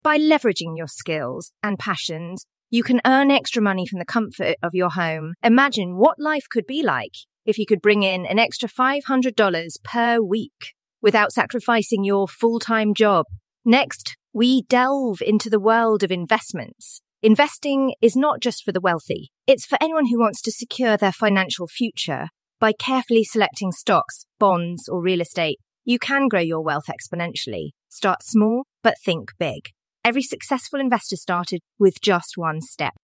By leveraging your skills and passions, you can earn extra money from the comfort of your home. Imagine what life could be like if you could bring in an extra $500 per week without sacrificing your full-time job. Next, we delve into the world of investments. Investing is not just for the wealthy. It's for anyone who wants to secure their financial future. By carefully selecting stocks, bonds, or real estate, you can grow your wealth exponentially. Start small, but think big. Every successful investor started with just one step.